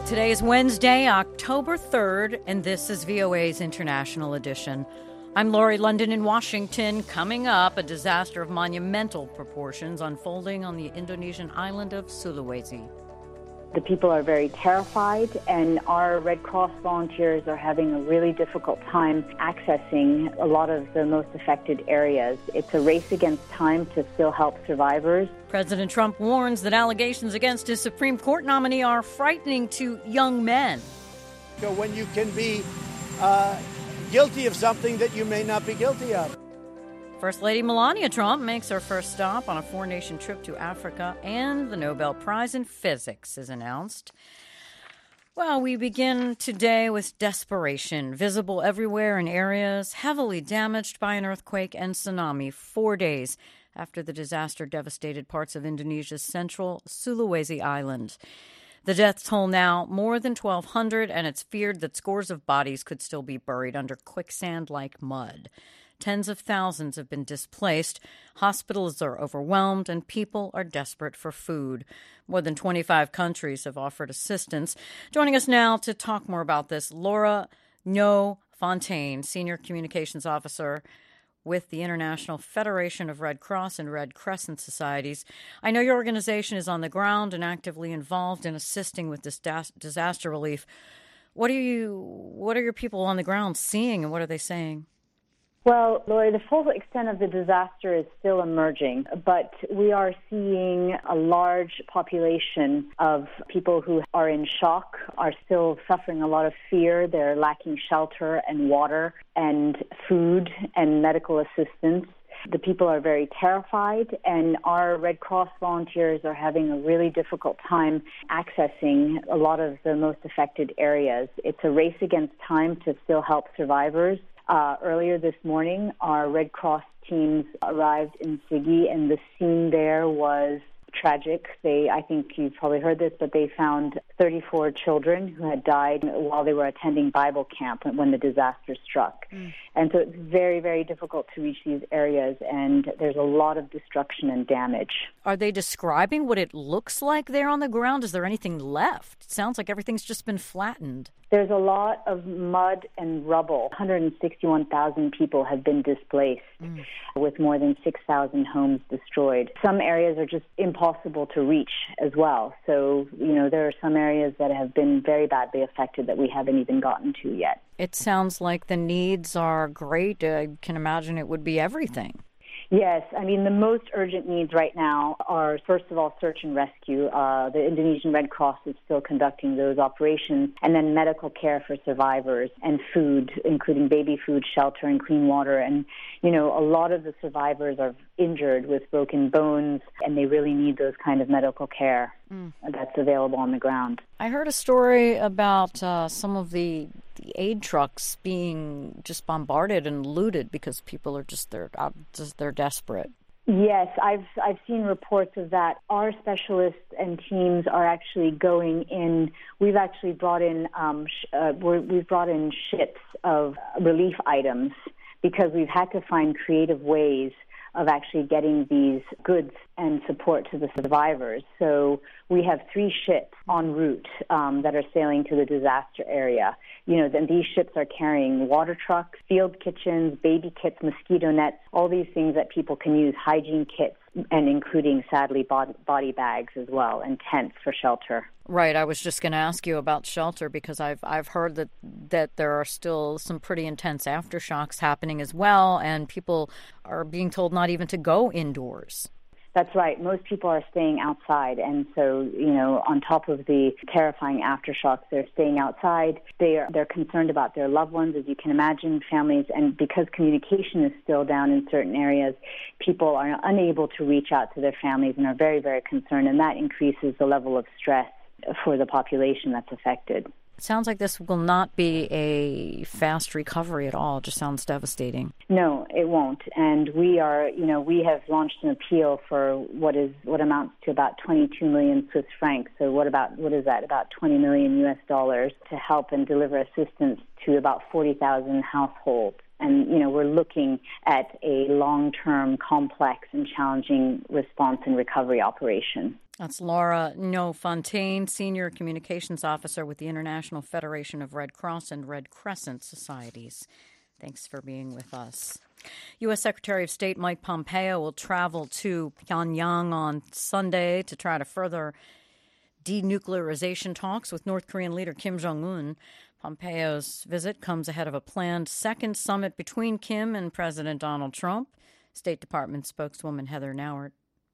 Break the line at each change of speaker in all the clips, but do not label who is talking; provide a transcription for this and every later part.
Today is Wednesday, October 3rd, and this is VOA's International Edition. I'm Laurie London in Washington. Coming up, a disaster of monumental proportions unfolding on the Indonesian island of Sulawesi.
The people are very terrified, and our Red Cross volunteers are having a really difficult time accessing a lot of the most affected areas. It's a race against time to still help survivors.
President Trump warns that allegations against his Supreme Court nominee are frightening to young men.
So when you can be guilty of something that you may not be guilty of.
First Lady Melania Trump makes her first stop on a four-nation trip to Africa, and the Nobel Prize in Physics is announced. Well, we begin today with desperation, visible everywhere in areas heavily damaged by an earthquake and tsunami 4 days after the disaster devastated parts of Indonesia's central Sulawesi Island. The death toll now more than 1,200, and it's feared that scores of bodies could still be buried under quicksand-like mud. Tens of thousands have been displaced, hospitals are overwhelmed, and people are desperate for food. More than 25 countries have offered assistance. Joining us now to talk more about this, Laura Nyo Fontaine, Senior Communications Officer with the International Federation of Red Cross and Red Crescent Societies. I know your organization is on the ground and actively involved in assisting with this disaster relief. What are your people on the ground seeing, and what are they saying?
Well, Laurie, the full extent of the disaster is still emerging, but we are seeing a large population of people who are in shock, are still suffering a lot of fear. They're lacking shelter and water and food and medical assistance. The people are very terrified, and our Red Cross volunteers are having a really difficult time accessing a lot of the most affected areas. It's a race against time to still help survivors. Earlier this morning, our Red Cross teams arrived in Sigi, and the scene there was tragic. I think you've probably heard this, but they found 34 children who had died while they were attending Bible camp when the disaster struck. And so it's very, very difficult to reach these areas, and there's a lot of destruction and damage.
Are they describing what it looks like there on the ground? Is there anything left? It sounds like everything's just been flattened.
There's a lot of mud and rubble. 161,000 people have been displaced, with more than 6,000 homes destroyed. Some areas are just impossible to reach as well. So, there are some areas that have been very badly affected that we haven't even gotten to yet.
It sounds like the needs are great. I can imagine it would be everything.
Yes, the most urgent needs right now are, first of all, search and rescue. The Indonesian Red Cross is still conducting those operations, and then medical care for survivors and food, including baby food, shelter, and clean water. And, a lot of the survivors are injured with broken bones, and they really need those kind of medical care that's available on the ground.
I heard a story about some of the aid trucks being just bombarded and looted because people are they're desperate.
Yes, I've seen reports of that. Our specialists and teams are actually going in. We've actually brought in we've brought in ships of relief items because we've had to find creative ways of actually getting these goods and support to the survivors. So we have 3 ships en route that are sailing to the disaster area. Then these ships are carrying water trucks, field kitchens, baby kits, mosquito nets, all these things that people can use, hygiene kits, and including, sadly, body bags as well, and tents for shelter.
Right. I was just going to ask you about shelter because I've heard that there are still some pretty intense aftershocks happening as well, and people are being told not even to go indoors.
That's right. Most people are staying outside. And so, on top of the terrifying aftershocks, they're staying outside. They're concerned about their loved ones, as you can imagine, families. And because communication is still down in certain areas, people are unable to reach out to their families and are very, very concerned. And that increases the level of stress for the population that's affected.
It sounds like this will not be a fast recovery at all. It just sounds devastating.
No, it won't. And we have launched an appeal for what amounts to about 22 million Swiss francs. So what is that? About $20 million US to help and deliver assistance to about 40,000 households. And, we're looking at a long-term, complex and challenging response and recovery operation.
That's Laura Ngo-Fontaine, Senior Communications Officer with the International Federation of Red Cross and Red Crescent Societies. Thanks for being with us. U.S. Secretary of State Mike Pompeo will travel to Pyongyang on Sunday to try to further denuclearization talks with North Korean leader Kim Jong-un. Pompeo's visit comes ahead of a planned second summit between Kim and President Donald Trump. State Department spokeswoman Heather Nauert.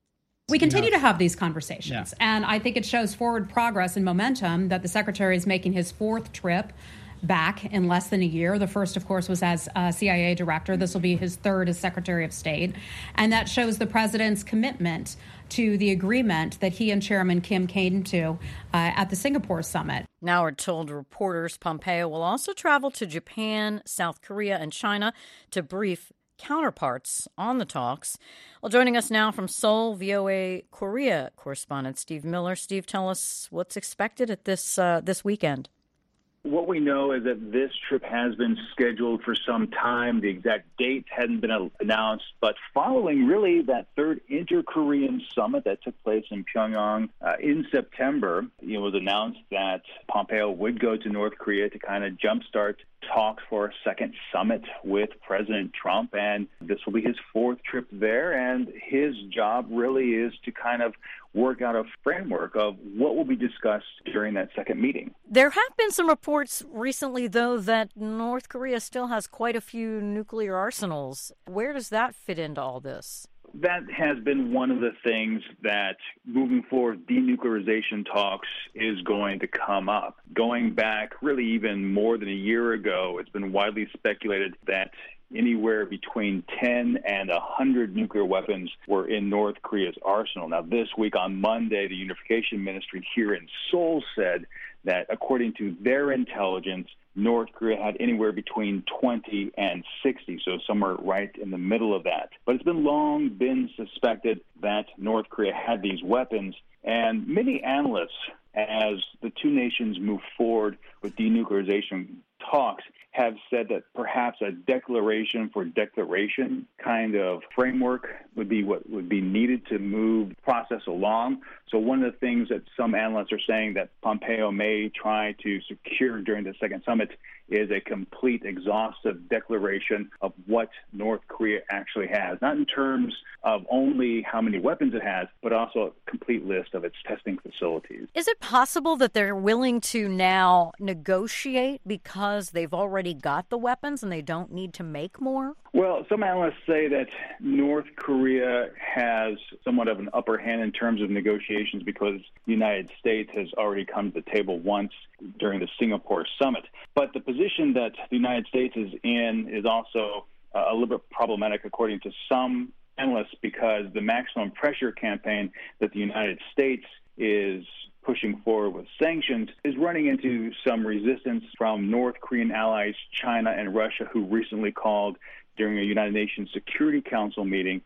We continue to have these conversations, and I think it shows forward progress and momentum that the Secretary is making his fourth trip back in less than a year. The first, of course, was as CIA director. This will be his third as Secretary of State. And that shows the president's commitment to the agreement that he and Chairman Kim came to at the Singapore summit.
Nauert told reporters Pompeo will also travel to Japan, South Korea, and China to brief counterparts on the talks. Well, joining us now from Seoul, VOA Korea correspondent Steve Miller. Steve, tell us what's expected at this weekend.
What we know is that this trip has been scheduled for some time. The exact date hadn't been announced, but following really that third inter-Korean summit that took place in Pyongyang in September, it was announced that Pompeo would go to North Korea to kind of jumpstart talks for a second summit with President Trump, and this will be his fourth trip there, and his job really is to kind of work out a framework of what will be discussed during that second meeting.
There have been some reports recently, though, that North Korea still has quite a few nuclear arsenals. Where does that fit into all this?
That has been one of the things that moving forward, denuclearization talks is going to come up. Going back really even more than a year ago, it's been widely speculated that anywhere between 10 and 100 nuclear weapons were in North Korea's arsenal. Now, this week on Monday, the Unification Ministry here in Seoul said that according to their intelligence, North Korea had anywhere between 20 and 60, so somewhere right in the middle of that. But it's long been suspected that North Korea had these weapons, and many analysts, as the two nations move forward with denuclearization talks, have said that perhaps a declaration for declaration kind of framework would be what would be needed to move the process along. So one of the things that some analysts are saying that Pompeo may try to secure during the second summit is a complete, exhaustive declaration of what North Korea actually has, not in terms of only how many weapons it has, but also a complete list of its testing facilities.
Is it possible that they're willing to now negotiate because they've already got the weapons and they don't need to make more?
Well, some analysts say that North Korea has somewhat of an upper hand in terms of negotiations because the United States has already come to the table once during the Singapore summit. But the position that the United States is in is also a little bit problematic, according to some analysts, because the maximum pressure campaign that the United States is pushing forward with sanctions is running into some resistance from North Korean allies, China and Russia, who recently called during a United Nations Security Council meeting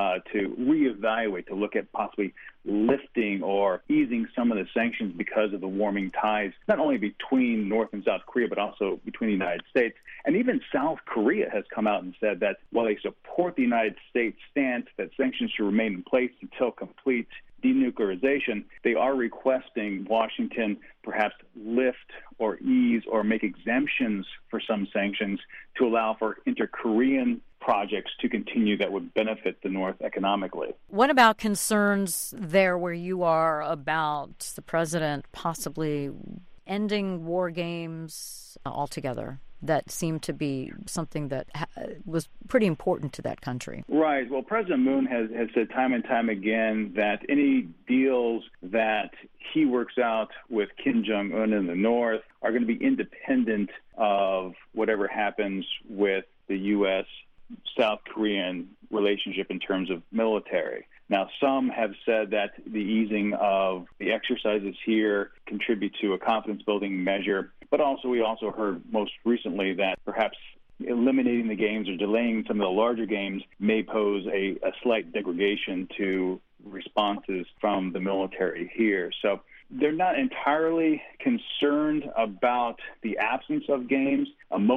to reevaluate, to look at possibly lifting or easing some of the sanctions because of the warming ties, not only between North and South Korea, but also between the United States. And even South Korea has come out and said that while they support the United States stance that sanctions should remain in place until complete denuclearization, they are requesting Washington perhaps lift or ease or make exemptions for some sanctions to allow for inter-Korean projects to continue that would benefit the North economically.
What about concerns there where you are about the president possibly ending war games altogether? That seemed to be something that was pretty important to that country.
Right. Well, President Moon has said time and time again that any deals that he works out with Kim Jong-un in the North are going to be independent of whatever happens with the U.S.-South Korean relationship in terms of military. Now, some have said that the easing of the exercises here contribute to a confidence-building measure, but also we also heard most recently that perhaps eliminating the games or delaying some of the larger games may pose a slight degradation to responses from the military here. So they're not entirely concerned about the absence of games. Most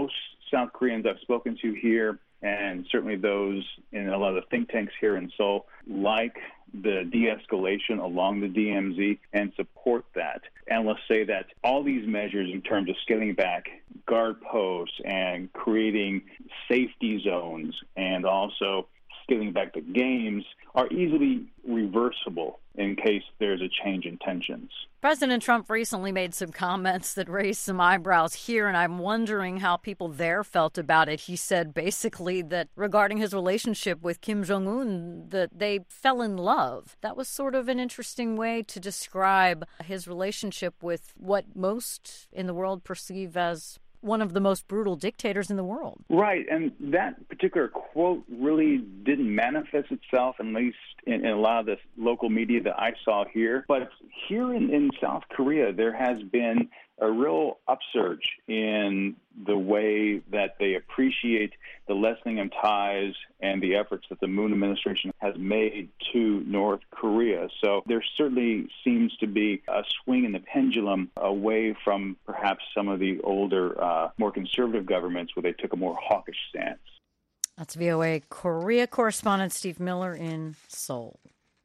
South Koreans I've spoken to here, and certainly those in a lot of the think tanks here in Seoul, like the de-escalation along the DMZ and support that. And let's say that all these measures in terms of scaling back guard posts and creating safety zones and also scaling back the games are easily reversible in case there's a change in tensions.
President Trump recently made some comments that raised some eyebrows here, and I'm wondering how people there felt about it. He said basically that regarding his relationship with Kim Jong-un, that they fell in love. That was sort of an interesting way to describe his relationship with what most in the world perceive as one of the most brutal dictators in the world.
Right, and that particular quote really didn't manifest itself, at least in a lot of the local media that I saw here. But here in South Korea, there has been a real upsurge in the way that they appreciate the lessening of ties and the efforts that the Moon administration has made to North Korea. So there certainly seems to be a swing in the pendulum away from perhaps some of the older, more conservative governments where they took a more hawkish stance.
That's VOA Korea correspondent Steve Miller in Seoul.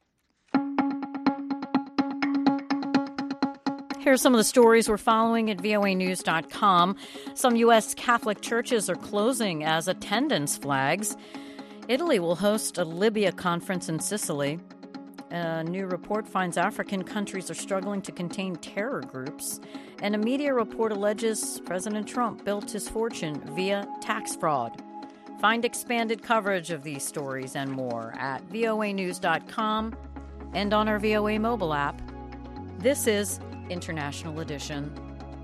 Here are some of the stories we're following at voanews.com. Some U.S. Catholic churches are closing as attendance flags. Italy will host a Libya conference in Sicily. A new report finds African countries are struggling to contain terror groups. And a media report alleges President Trump built his fortune via tax fraud. Find expanded coverage of these stories and more at voanews.com and on our VOA mobile app. This is International Edition.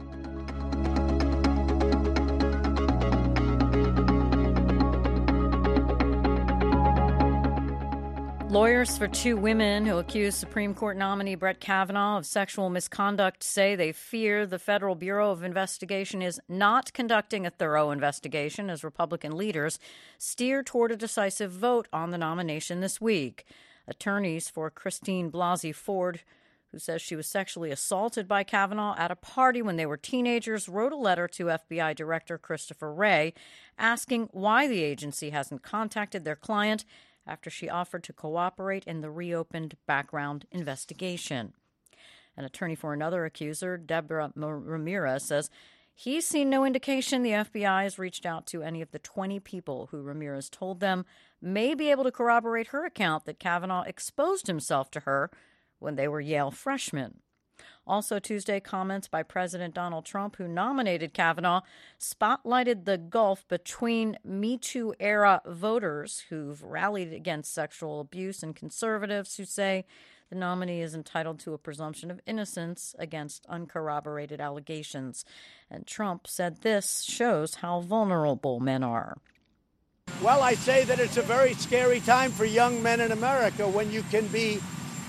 Lawyers for two women who accuse Supreme Court nominee Brett Kavanaugh of sexual misconduct say they fear the Federal Bureau of Investigation is not conducting a thorough investigation as Republican leaders steer toward a decisive vote on the nomination this week. Attorneys for Christine Blasey Ford, who says she was sexually assaulted by Kavanaugh at a party when they were teenagers, wrote a letter to FBI Director Christopher Wray asking why the agency hasn't contacted their client after she offered to cooperate in the reopened background investigation. An attorney for another accuser, Deborah Ramirez, says he's seen no indication the FBI has reached out to any of the 20 people who Ramirez told them may be able to corroborate her account that Kavanaugh exposed himself to her when they were Yale freshmen. Also Tuesday, comments by President Donald Trump, who nominated Kavanaugh, spotlighted the gulf between Me Too-era voters who've rallied against sexual abuse and conservatives who say the nominee is entitled to a presumption of innocence against uncorroborated allegations. And Trump said this shows how vulnerable men are.
Well, I say that it's a very scary time for young men in America when you can be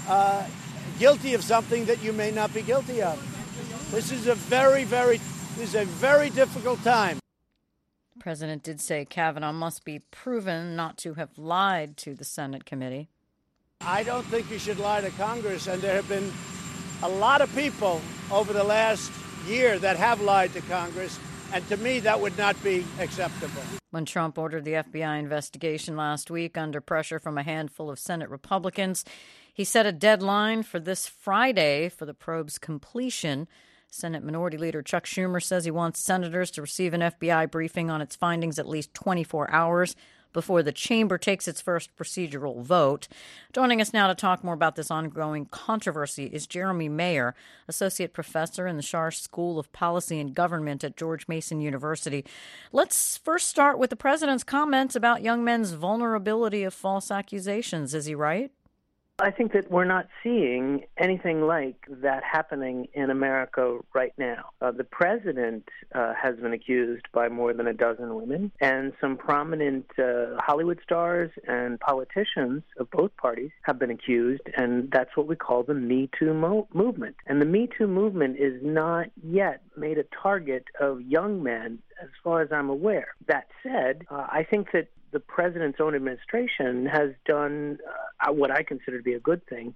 guilty of something that you may not be guilty of. This is a very difficult time.
The president did say Kavanaugh must be proven not to have lied to the Senate committee.
I don't think you should lie to Congress, and there have been a lot of people over the last year that have lied to Congress, and to me that would not be acceptable.
When Trump ordered the FBI investigation last week under pressure from a handful of Senate Republicans, he set a deadline for this Friday for the probe's completion. Senate Minority Leader Chuck Schumer says he wants senators to receive an FBI briefing on its findings at least 24 hours before the chamber takes its first procedural vote. Joining us now to talk more about this ongoing controversy is Jeremy Mayer, Associate Professor in the Schar School of Policy and Government at George Mason University. Let's first start with the president's comments about young men's vulnerability of false accusations. Is he right?
I think that we're not seeing anything like that happening in America right now. The president has been accused by more than a dozen women, and some prominent Hollywood stars and politicians of both parties have been accused, and that's what we call the Me Too movement. And the Me Too movement is not yet made a target of young men, as far as I'm aware. That said, I think that the president's own administration has done what I consider to be a good thing,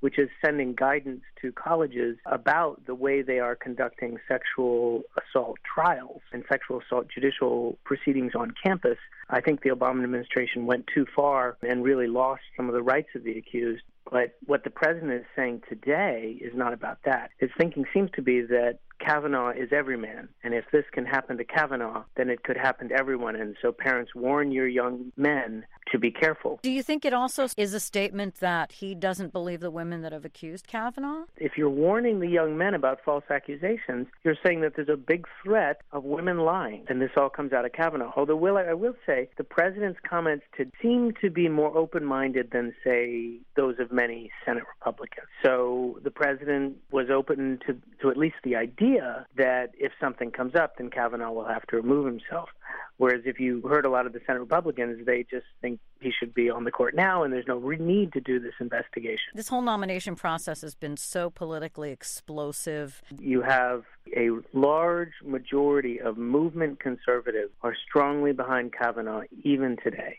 which is sending guidance to colleges about the way they are conducting sexual assault trials and sexual assault judicial proceedings on campus. I think the Obama administration went too far and really lost some of the rights of the accused. But what the president is saying today is not about that. His thinking seems to be that Kavanaugh is every man, and if this can happen to Kavanaugh, then it could happen to everyone. And so parents, warn your young men to be careful.
Do you think it also is a statement that he doesn't believe the women that have accused Kavanaugh?
If you're warning the young men about false accusations, you're saying that there's a big threat of women lying, and this all comes out of Kavanaugh. Although, I will say, the president's comments seem to be more open-minded than, say, those of many Senate Republicans. So the president was open to at least the idea that if something comes up, then Kavanaugh will have to remove himself. Whereas if you heard a lot of the Senate Republicans, they just think he should be on the court now, and there's no need to do this investigation.
This whole nomination process has been so politically explosive.
You have a large majority of movement conservatives are strongly behind Kavanaugh even today.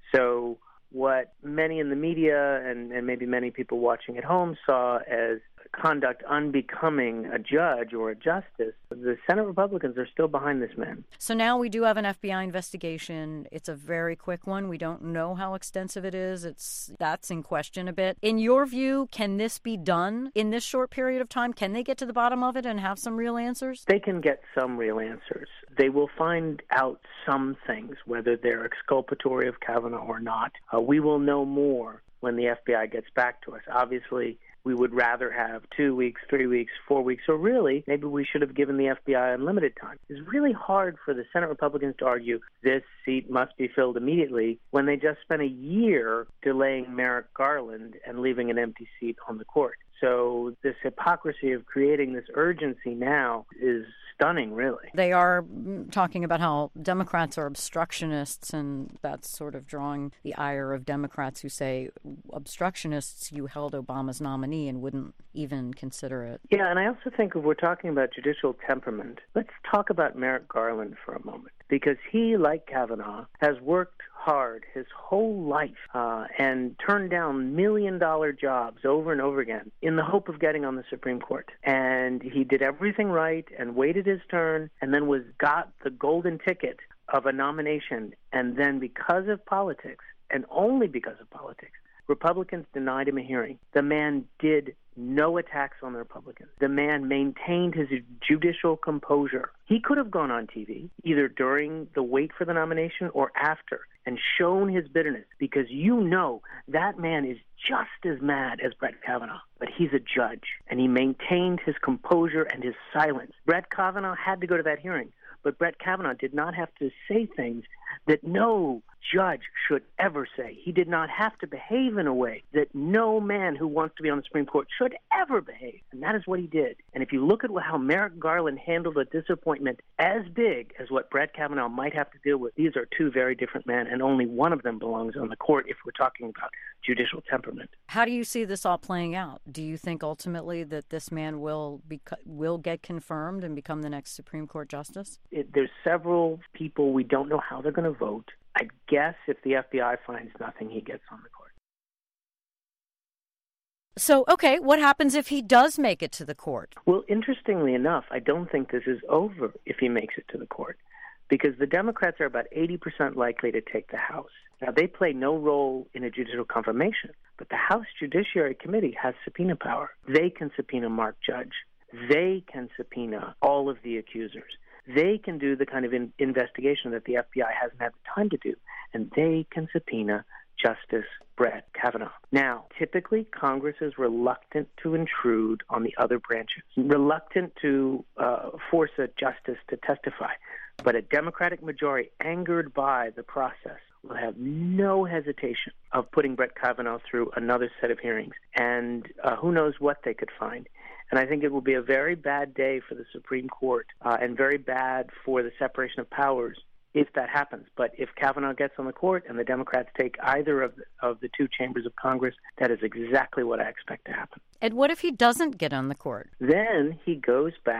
So what many in the media and maybe many people watching at home saw as conduct unbecoming a judge or a justice, the Senate Republicans are still behind this man.
So now we do have an FBI investigation. It's a very quick one. We don't know how extensive it is. That's in question a bit. In your view, can this be done in this short period of time? Can they get to the bottom of it and have some real answers?
They can get some real answers. They will find out some things, whether they're exculpatory of Kavanaugh or not. We will know more when the FBI gets back to us. Obviously, we would rather have 2 weeks, 3 weeks, 4 weeks, or really, maybe we should have given the FBI unlimited time. It's really hard for the Senate Republicans to argue this seat must be filled immediately when they just spent a year delaying Merrick Garland and leaving an empty seat on the court. So this hypocrisy of creating this urgency now is stunning, really.
They are talking about how Democrats are obstructionists, and that's sort of drawing the ire of Democrats who say, obstructionists, you held Obama's nominee and wouldn't even consider it.
Yeah, and I also think if we're talking about judicial temperament, let's talk about Merrick Garland for a moment, because he, like Kavanaugh, has worked hard his whole life and turned down $1 million jobs over and over again in the hope of getting on the Supreme Court. And he did everything right and waited his turn and then got the golden ticket of a nomination. And then because of politics, and only because of politics, Republicans denied him a hearing. The man did no attacks on the Republicans. The man maintained his judicial composure. He could have gone on TV, either during the wait for the nomination or after, and shown his bitterness, because that man is just as mad as Brett Kavanaugh, but he's a judge, and he maintained his composure and his silence. Brett Kavanaugh had to go to that hearing, but Brett Kavanaugh did not have to say things that no judge should ever say. He did not have to behave in a way that no man who wants to be on the Supreme Court should ever behave. And that is what he did. And if you look at how Merrick Garland handled a disappointment as big as what Brett Kavanaugh might have to deal with, these are two very different men, and only one of them belongs on the court if we're talking about judicial temperament.
How do you see this all playing out? Do you think ultimately that this man will get confirmed and become the next Supreme Court justice?
There's several people. We don't know how they're going to vote. I guess if the FBI finds nothing, he gets on the court.
So, okay, what happens if he does make it to the court?
Well, interestingly enough, I don't think this is over if he makes it to the court, because the Democrats are about 80% likely to take the House. Now, they play no role in a judicial confirmation, but the House Judiciary Committee has subpoena power. They can subpoena Mark Judge. They can subpoena all of the accusers. They can do the kind of investigation that the FBI hasn't had the time to do, and they can subpoena Justice Brett Kavanaugh. Now, typically, Congress is reluctant to intrude on the other branches, reluctant to force a justice to testify. But a Democratic majority, angered by the process, will have no hesitation of putting Brett Kavanaugh through another set of hearings. And who knows what they could find. And I think it will be a very bad day for the Supreme Court and very bad for the separation of powers if that happens. But if Kavanaugh gets on the court and the Democrats take either of the two chambers of Congress, that is exactly what I expect to happen.
And what if he doesn't get on the court?
Then he goes back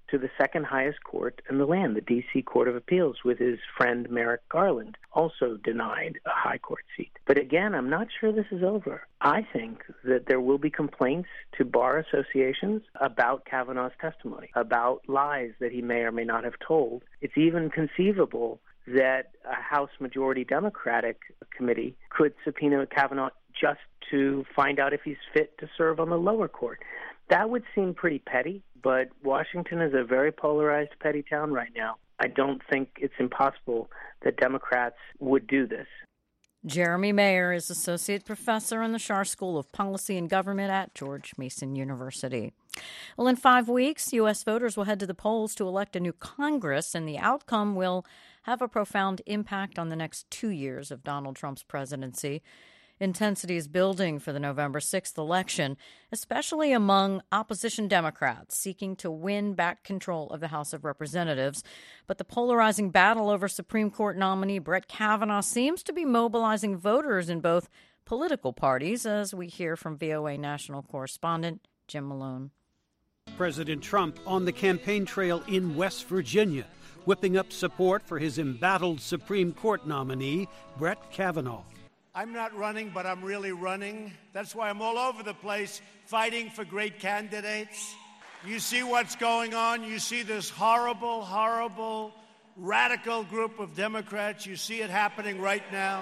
to the second highest court in the land, the D.C. Court of Appeals, with his friend Merrick Garland, also denied a high court seat. But again, I'm not sure this is over. I think that there will be complaints to bar associations about Kavanaugh's testimony, about lies that he may or may not have told. It's even conceivable that a House Majority Democratic committee could subpoena Kavanaugh just to find out if he's fit to serve on the lower court. That would seem pretty petty, but Washington is a very polarized, petty town right now. I don't think it's impossible that Democrats would do this.
Jeremy Mayer is Associate Professor in the Schar School of Policy and Government at George Mason University. Well, in 5 weeks, U.S. voters will head to the polls to elect a new Congress, and the outcome will have a profound impact on the next 2 years of Donald Trump's presidency. Intensity is building for the November 6th election, especially among opposition Democrats seeking to win back control of the House of Representatives. But the polarizing battle over Supreme Court nominee Brett Kavanaugh seems to be mobilizing voters in both political parties, as we hear from VOA national correspondent Jim Malone.
President Trump on the campaign trail in West Virginia, whipping up support for his embattled Supreme Court nominee, Brett Kavanaugh.
I'm not running, but I'm really running. That's why I'm all over the place fighting for great candidates. You see what's going on. You see this horrible, horrible, radical group of Democrats. You see it happening right now.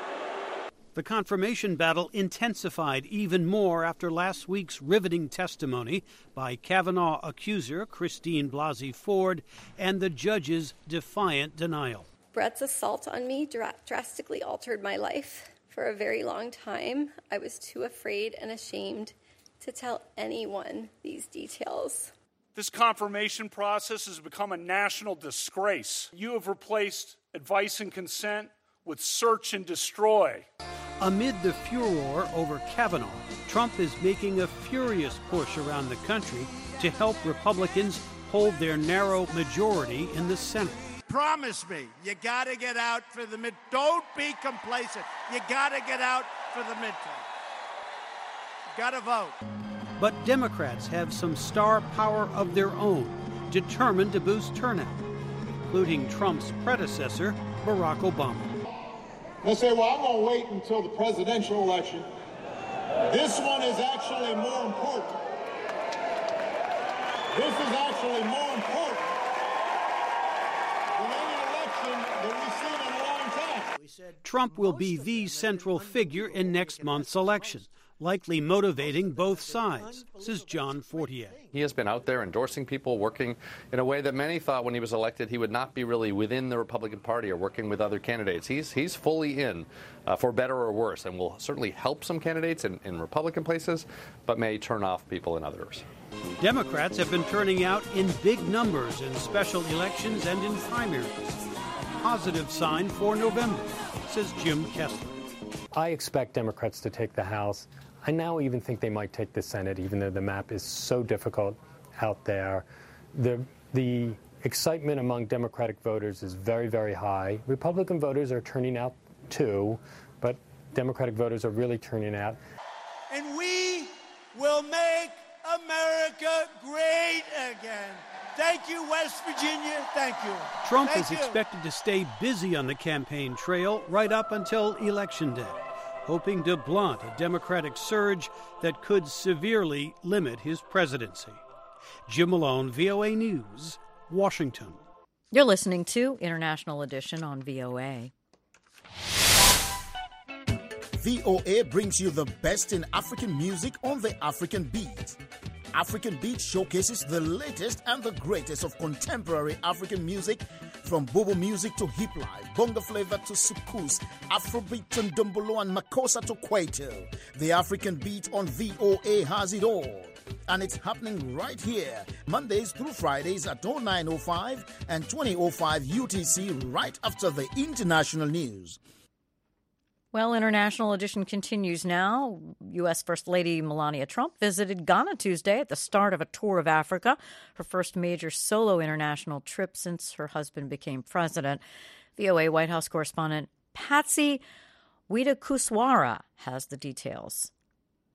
The confirmation battle intensified even more after last week's riveting testimony by Kavanaugh accuser Christine Blasey Ford and the judge's defiant denial.
Brett's assault on me drastically altered my life. For a very long time, I was too afraid and ashamed to tell anyone these details.
This confirmation process has become a national disgrace. You have replaced advice and consent with search and destroy.
Amid the furor over Kavanaugh, Trump is making a furious push around the country to help Republicans hold their narrow majority in the Senate.
Promise me, you got to get out for the mid. Don't be complacent. You got to get out for the midterm. You got to vote.
But Democrats have some star power of their own, determined to boost turnout, including Trump's predecessor, Barack Obama.
They say, well, I'm going to wait until the presidential election. This one is actually more important. This is actually more important than any election that we've seen in a long time.
Trump will be the central figure in next month's election, likely motivating both sides, says John Fortier.
He has been out there endorsing people, working in a way that many thought when he was elected he would not be really within the Republican Party or working with other candidates. He's fully in, for better or worse, and will certainly help some candidates in Republican places, but may turn off people in others.
Democrats have been turning out in big numbers in special elections and in primaries. A positive sign for November, says Jim Kessler.
I expect Democrats to take the House. I now even think they might take the Senate, even though the map is so difficult out there. The excitement among Democratic voters is very, very high. Republican voters are turning out too, but Democratic voters are really turning out.
And we will make America great again. Thank you, West Virginia. Thank you.
Trump is expected to stay busy on the campaign trail right up until Election Day, hoping to blunt a Democratic surge that could severely limit his presidency. Jim Malone, VOA News, Washington.
You're listening to International Edition on VOA.
VOA brings you the best in African music on the African Beat. African Beat showcases the latest and the greatest of contemporary African music, from Bobo music to hip life, bongo flavor to soukous, Afrobeat and Dombolo and Makossa to Kwaito. The African Beat on VOA has it all. And it's happening right here, Mondays through Fridays at 09:05 and 20:05 UTC, right after the international news.
Well, International Edition continues now. U.S. First Lady Melania Trump visited Ghana Tuesday at the start of a tour of Africa, her first major solo international trip since her husband became president. VOA White House correspondent Patsy Widakuswara has the details.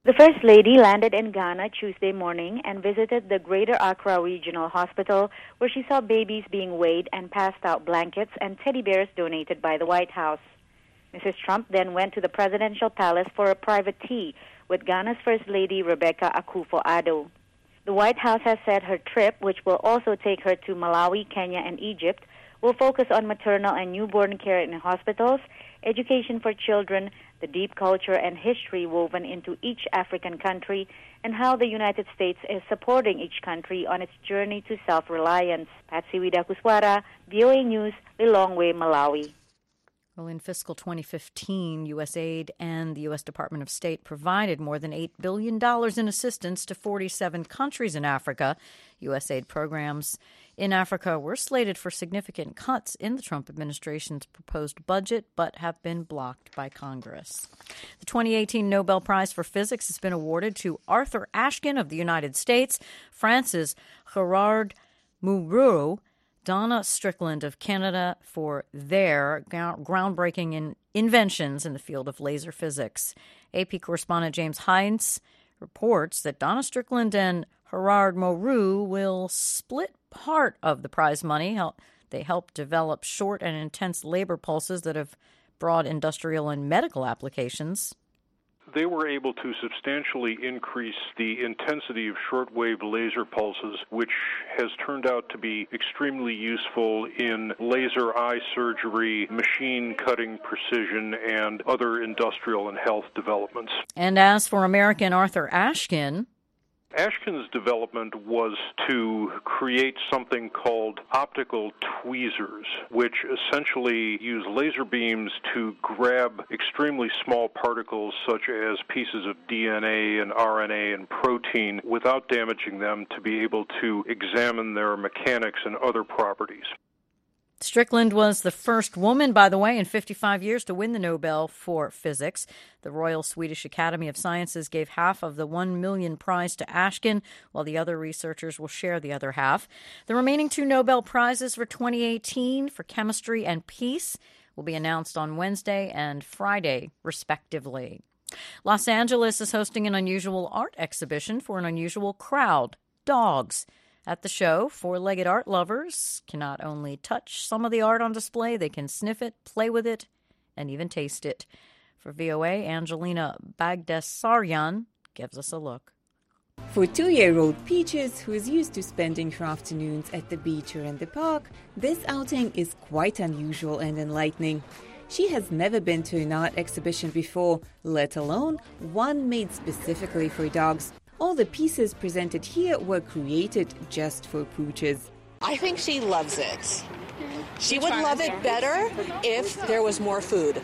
The First Lady landed in Ghana Tuesday morning and visited the Greater Accra Regional Hospital, where she saw babies being weighed and passed out blankets and teddy bears donated by the White House. Mrs. Trump then went to the presidential palace for a private tea with Ghana's First Lady Rebecca Akufo-Addo. The White House has said her trip, which will also take her to Malawi, Kenya, and Egypt, will focus on maternal and newborn care in hospitals, education for children, the deep culture and history woven into each African country, and how the United States is supporting each country on its journey to self-reliance. Patsy Widakuswara, VOA News, Lilongwe, Malawi.
Well, in fiscal 2015, USAID and the U.S. Department of State provided more than $8 billion in assistance to 47 countries in Africa. USAID programs in Africa were slated for significant cuts in the Trump administration's proposed budget, but have been blocked by Congress. The 2018 Nobel Prize for Physics has been awarded to Arthur Ashkin of the United States, France's Gerard Mourou, Donna Strickland of Canada for their groundbreaking inventions in the field of laser physics. AP correspondent James Hines reports that Donna Strickland and Gerard Mourou will split part of the prize money. They helped develop short and intense labor pulses that have broad industrial and medical applications.
They were able to substantially increase the intensity of shortwave laser pulses, which has turned out to be extremely useful in laser eye surgery, machine cutting precision, and other industrial and health developments.
And as for American Arthur Ashkin,
Ashkin's development was to create something called optical tweezers, which essentially use laser beams to grab extremely small particles such as pieces of DNA and RNA and protein without damaging them, to be able to examine their mechanics and other properties.
Strickland was the first woman, by the way, in 55 years to win the Nobel for Physics. The Royal Swedish Academy of Sciences gave half of the $1 million prize to Ashkin, while the other researchers will share the other half. The remaining 2 Nobel Prizes for 2018 for chemistry and peace will be announced on Wednesday and Friday, respectively. Los Angeles is hosting an unusual art exhibition for an unusual crowd, dogs. At the show, 4-legged art lovers can not only touch some of the art on display, they can sniff it, play with it, and even taste it. For VOA, Angelina Bagdasaryan gives us a look.
For 2-year-old Peaches, who is used to spending her afternoons at the beach or in the park, this outing is quite unusual and enlightening. She has never been to an art exhibition before, let alone one made specifically for dogs. All the pieces presented here were created just for Pooches.
I think she loves it. She would love it better if there was more food.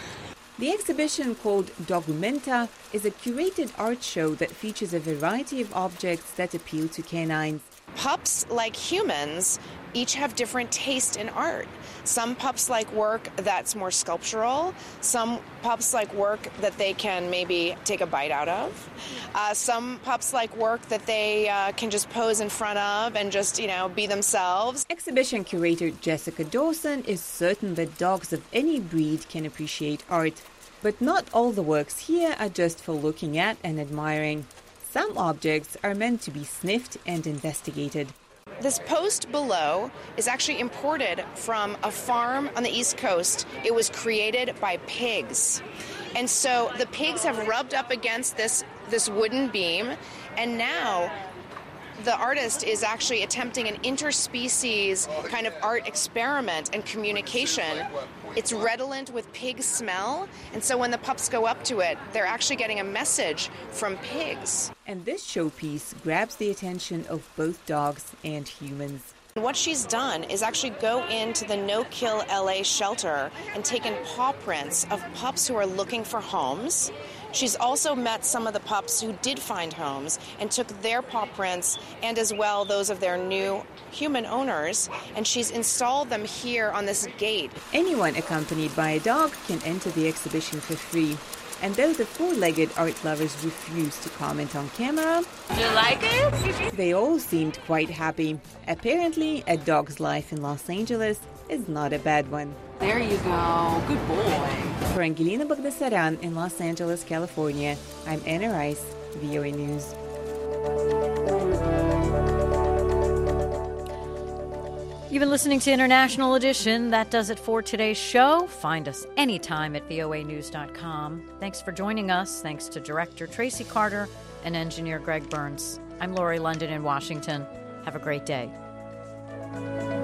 The exhibition, called Dogumenta, is a curated art show that features a variety of objects that appeal to canines.
Pups, like humans, each have different taste in art. Some pups like work that's more sculptural. Some pups like work that they can maybe take a bite out of. Some pups like work that they can just pose in front of and just, be themselves.
Exhibition curator Jessica Dawson is certain that dogs of any breed can appreciate art. But not all the works here are just for looking at and admiring. Some objects are meant to be sniffed and investigated.
This post below is actually imported from a farm on the East Coast. It was created by pigs. And so the pigs have rubbed up against this wooden beam, and now the artist is actually attempting an interspecies kind of art experiment and communication. It's redolent with pig smell, and so when the pups go up to it, they're actually getting a message from pigs.
And this showpiece grabs the attention of both dogs and humans.
What she's done is actually go into the No Kill LA shelter and taken paw prints of pups who are looking for homes. She's also met some of the pups who did find homes and took their paw prints and as well those of their new human owners, and she's installed them here on this gate.
Anyone accompanied by a dog can enter the exhibition for free. And though the 4-legged art lovers refused to comment on camera,
do you like it?
They all seemed quite happy. Apparently, a dog's life in Los Angeles is not a bad one.
There you go. Good boy.
For Angelina Bagdasaryan in Los Angeles, California, I'm Anna Rice, VOA News.
You've been listening to International Edition. That does it for today's show. Find us anytime at voanews.com. Thanks for joining us. Thanks to Director Tracy Carter and Engineer Greg Burns. I'm Lori London in Washington. Have a great day.